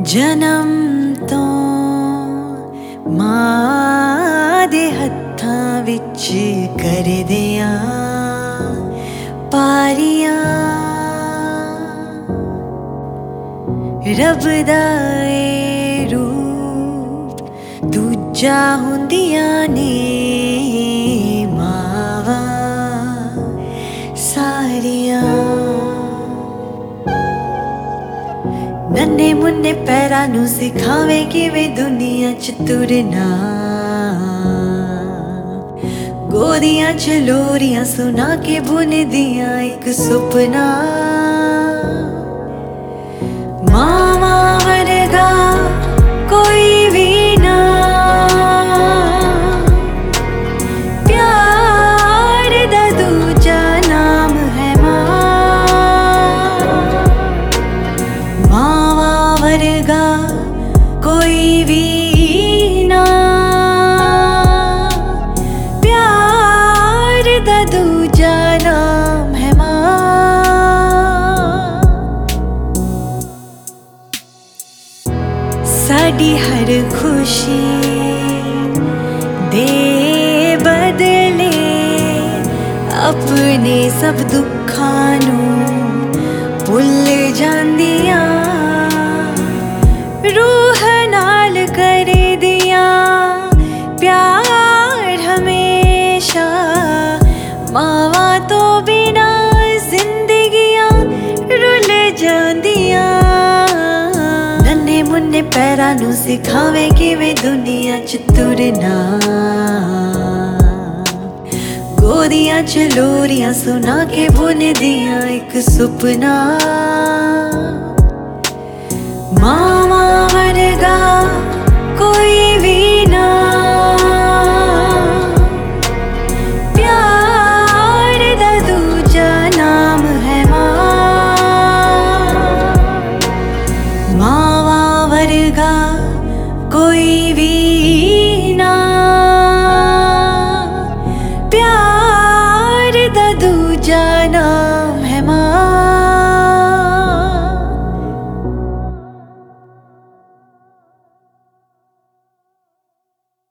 जन्म तो मां दे हत्थां विच कर दियां पारियां रब दा ए रूप दूजा हुंदियां ने मावां सारियां नन्हे मुन्ने पैरां नूं सिखावे किवें दुनिया च तुरना गोदियां च लोरियां सुना के बुनदियां एक सुपना मावां वर्गा कोई भी ना प्यार दा दूजा नाम है मावां वर्गा कोई भी ना प्यार दा दूजा नाम है मां साडी हर खुशी दे बदले अपने सब दुखां नूं भुल जांदियां रूह नाल कर दिया प्यार हमेशा मावां तो बिना जिंदगियां रुल जांदियां नन्हे मुन्ने पैरां नूं सिखावे किवें दुनिया च तुरना गोदियां च लोरियां सुना के बुनदियां एक सुपना मावां वर्गा